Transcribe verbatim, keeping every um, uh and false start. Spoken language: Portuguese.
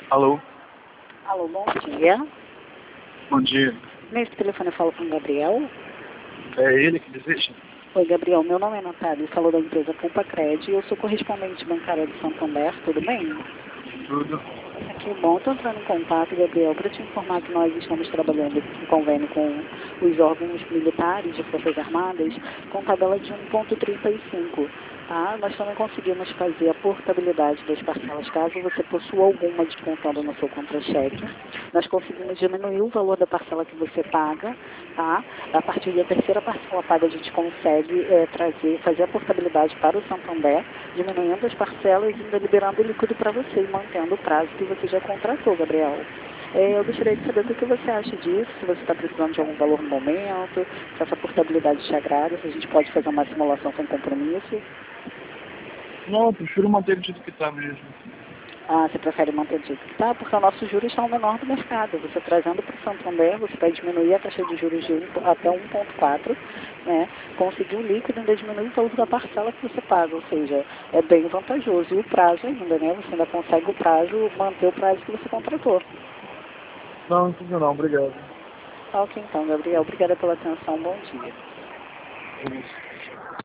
Alô? Alô, bom dia. Bom dia. Nesse telefone eu falo com o Gabriel. É ele que deseja? Oi, Gabriel. Meu nome é Natália. Falou da empresa Compacred. Eu sou correspondente bancária do Santander. Tudo bem? Tudo. Que bom. Estou entrando em contato, Gabriel, para te informar que nós estamos trabalhando em convênio com os órgãos militares de Forças Armadas com tabela de um ponto trinta e cinco. Tá? Nós também conseguimos fazer a portabilidade das parcelas caso você possua alguma descontando no seu contra-cheque. Nós conseguimos diminuir o valor da parcela que você paga. Tá? A partir da terceira parcela paga, a gente consegue é, trazer, fazer a portabilidade para o Santander, diminuindo as parcelas e ainda liberando o líquido para você e mantendo o prazo que você já contratou, Gabriel. É, eu gostaria de saber o que você acha disso, se você está precisando de algum valor no momento, se essa portabilidade te agrada, se a gente pode fazer uma simulação sem compromisso. Não, eu prefiro manter do jeito que tá mesmo. Ah, você prefere manter do jeito que está? Porque o nosso juros está o menor do mercado. Você trazendo para o Santander, você vai diminuir a taxa de juros de um, até um vírgula quatro, né? Conseguir o líquido e ainda diminuir o valor da parcela que você paga, ou seja, é bem vantajoso. E o prazo ainda, né? Você ainda consegue o prazo, manter o prazo que você contratou. Não, não precisa não, obrigado. Ok, então, Gabriel. Obrigada pela atenção. Bom dia. É isso.